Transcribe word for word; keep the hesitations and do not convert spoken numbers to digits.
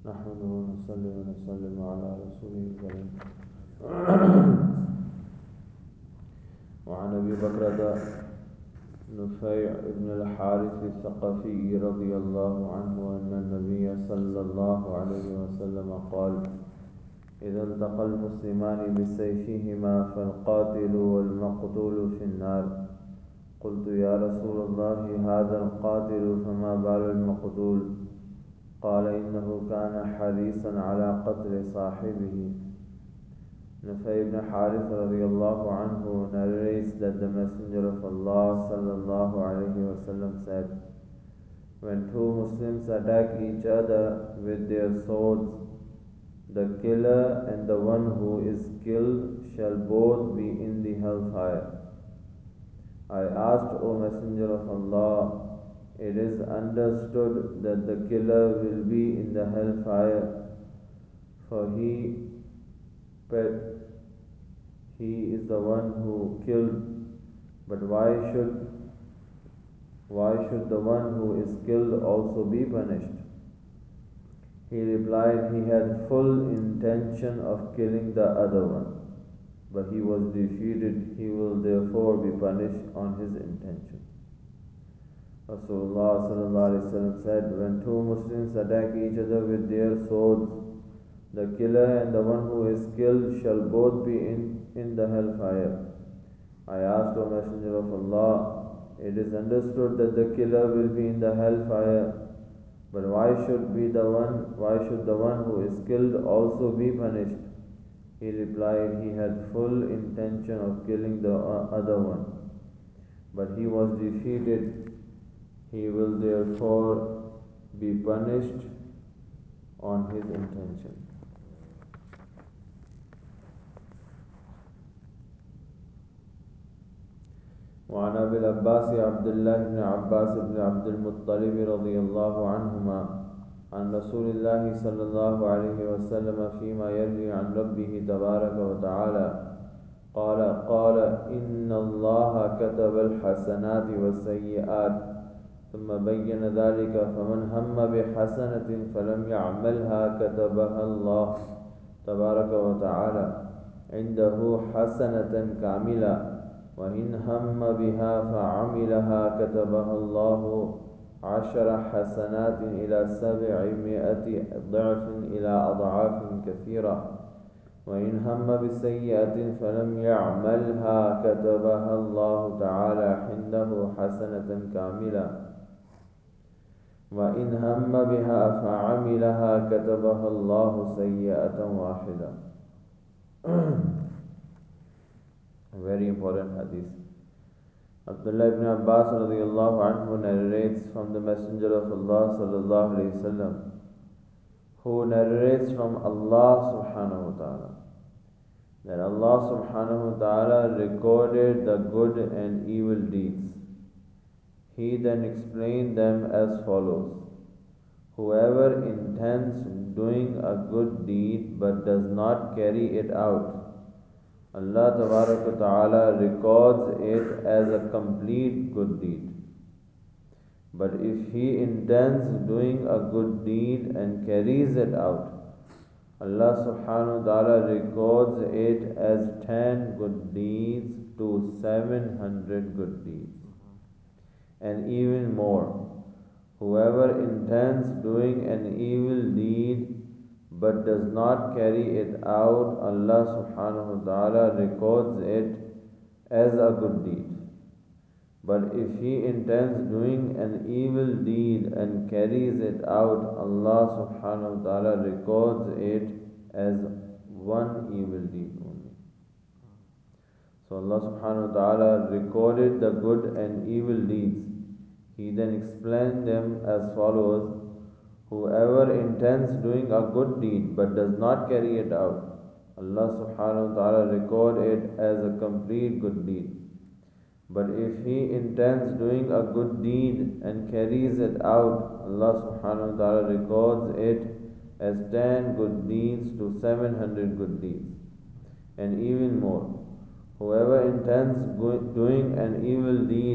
نحمده ونصلي ونسلم على رسوله الكريم. وعن أبي بكرة نفيع بن الحارث الثقفي رضي الله عنه أن النبي صلى الله عليه وسلم قال: إذا التقى المسلمان بسيفيهما فالقاتل والمقتول في النار. قلت: يا رسول الله، هذا القاتل فما بال المقتول؟ قال: إنه كان حريصا على قتل صاحبه. Nufay ibn Harith radiallahu anhu narrates that the Messenger of Allah sallallahu alayhi wasallam said, when two Muslims attack each other with their swords, the killer and the one who is killed shall both be in the hellfire. I asked, O Messenger of Allah, it is understood that the killer will be in the hellfire, for he he is the one who killed, but why should why should the one who is killed also be punished? He replied, he had full intention of killing the other one, but he was defeated. He will therefore be punished on his intention. Rasulullah sallallahu alaihi wasallam said, when two Muslims attack each other with their swords, the killer and the one who is killed shall both be in, in the hellfire. I asked, O Messenger of Allah, it is understood that the killer will be in the hellfire, but why should be the one why should the one who is killed also be punished? He replied, he had full intention of killing the other one, but he was defeated. He will therefore be punished on his intention. وعن أبي العباس عبد الله بن عباس بن عبد المطلب رضي الله عنهما عن رسول الله صلى الله عليه وسلم فيما يروي عن ربه تبارك وتعالى قال قال إن الله كتب الحسنات والسيئات ثم بين ذلك فمن هم بحسنة فلم يعملها كتبها الله تبارك وتعالى عنده حسنة كاملة وإن هم بها فعملها كتبها الله عشر حسنات إلى سبعمائة ضعف إلى أضعاف كثيرة وإن هم بسيئة فلم يعملها كتبها الله تعالى عنده حسنة كاملة وإن هم بها فعملها كتبها الله سيئة واحدة. Very important hadith. Abdullah ibn Abbas radiallahu anhu narrates from the Messenger of Allah sallallahu alayhi wasallam, who narrates from Allah subhanahu wa ta'ala, that Allah subhanahu wa ta'ala recorded the good and evil deeds. He then explained them as follows: whoever intends doing a good deed but does not carry it out, Allah Tabaraka Ta'ala records it as a complete good deed. But if he intends doing a good deed and carries it out, Allah Subhanahu Wa Ta'ala records it as ten good deeds to seven hundred good deeds. And even more, whoever intends doing an evil deed but does not carry it out, Allah subhanahu wa ta'ala records it as a good deed. But if he intends doing an evil deed and carries it out, Allah subhanahu wa ta'ala records it as one evil deed only. So Allah subhanahu wa ta'ala recorded the good and evil deeds. He then explained them as follows: whoever intends doing a good deed but does not carry it out, Allah subhanahu wa ta'ala record it as a complete good deed. But if he intends doing a good deed and carries it out, Allah subhanahu wa ta'ala records it as ten good deeds to seven hundred good deeds. And even more, whoever intends doing an evil deed